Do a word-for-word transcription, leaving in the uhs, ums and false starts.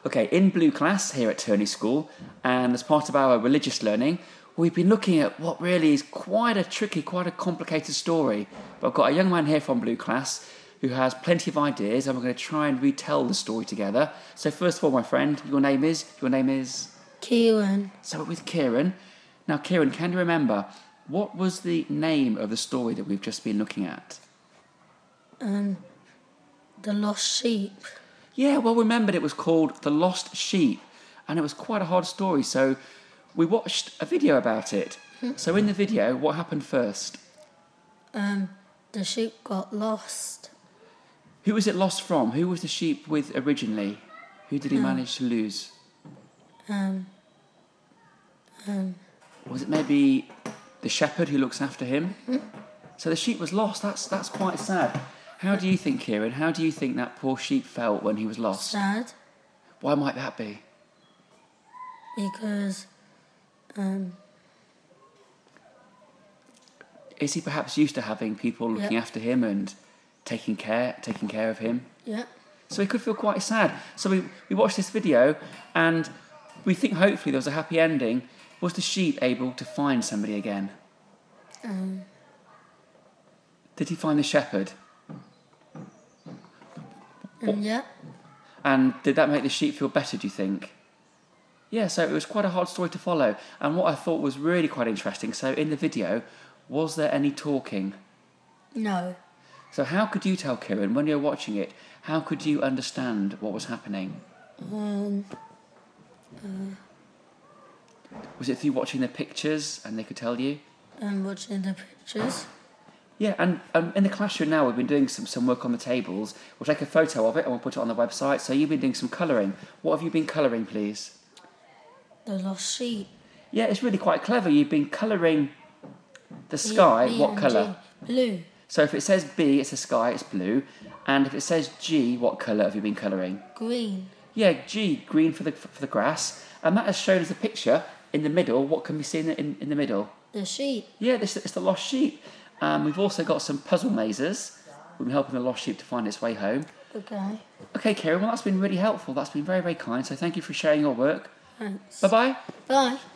Okay, in Blue Class here at Turney School, and as part of our religious learning, we've been looking at what really is quite a tricky, quite a complicated story. But I've got a young man here from Blue Class who has plenty of ideas, and we're going to try and retell the story together. So first of all, my friend, your name is? Your name is? Kieran. So with Kieran. Now, Kieran, can you remember, what was the name of the story that we've just been looking at? Um, the Lost Sheep. Yeah, well remembered, it was called The Lost Sheep, and it was quite a hard story, so we watched a video about it. So in the video, what happened first? Um, the sheep got lost. Who was it lost from? Who was the sheep with originally? Who did he Um, manage to lose? Um, um, Was it maybe the shepherd who looks after him? So the sheep was lost. That's that's quite sad. How do you think, Kieran? How do you think that poor sheep felt when he was lost? sad Why might that be? because um, Is he perhaps used to having people looking Yep. after him and taking care taking care of him? yeah, So he could feel quite sad. So we, we watched this video and we think hopefully there was a happy ending. Was the sheep able to find somebody again? um, Did he find the shepherd? and yeah, And did that make the sheep feel better, do you think? Yeah, so it was quite a hard story to follow. And what I thought was really quite interesting, so in the video, was there any talking? no, So how could you tell, Kieran, when you were watching it, how could you understand what was happening? um, Was it through watching the pictures and they could tell you? and watching the pictures. Yeah, and um, in the classroom now we've been doing some, some work on the tables. We'll take a photo of it and we'll put it on the website. So you've been doing some colouring. What have you been colouring, please? The Lost Sheep. Yeah, it's really quite clever. You've been colouring the sky. B, B What and colour? G. Blue. So if it says B, it's a sky, it's blue. And if it says G, what colour have you been colouring? Green. Yeah, G, green for the for the grass. And that has shown us a picture in the middle. What can we see in the, in, in the middle? The sheep. Yeah, this it's the lost sheep. Um, we've also got some puzzle mazes. We've been helping the lost sheep to find its way home. Okay. Okay, Kieran, well, that's been really helpful. That's been very, very kind. So thank you for sharing your work. Thanks. Bye-bye. Bye.